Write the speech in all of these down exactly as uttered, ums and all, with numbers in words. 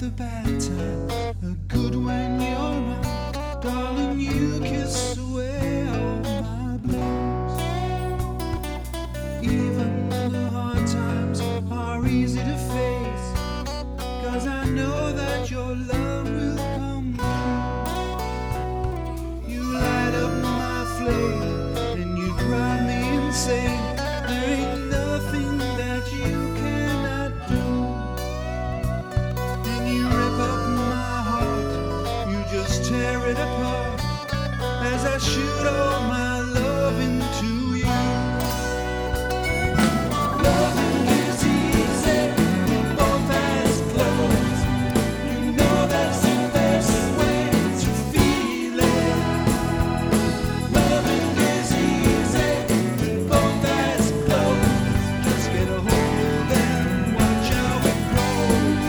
the bad times are good when you're around. Darling, you kiss away all my blues. Even the hard times are easy to face, 'cause I know that your love will come true. You light up my flame and you drive me insane. There ain't nothing that you cannot do. And you rip up my heart, you just tear it apart as I shoot all my love into you. Loving is easy, both eyes closed. You know that's the best way to feel it. Loving is easy, both eyes closed. Just get a hold and watch how it grows.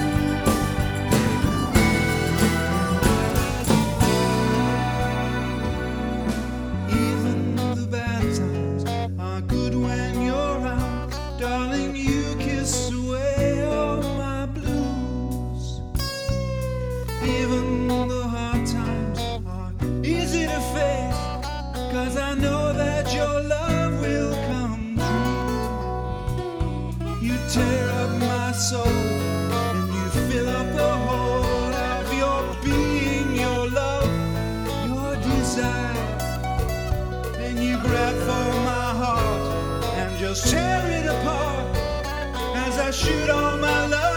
Even the bad times are good when you're out. Darling, you kiss away all my blues. Even the hard times are easy to face, 'cause I know that your love will come true. You tear up my soul and you fill up the whole of your being, your love, your desire. And you grab for my heart and just tear it apart as I shoot all my love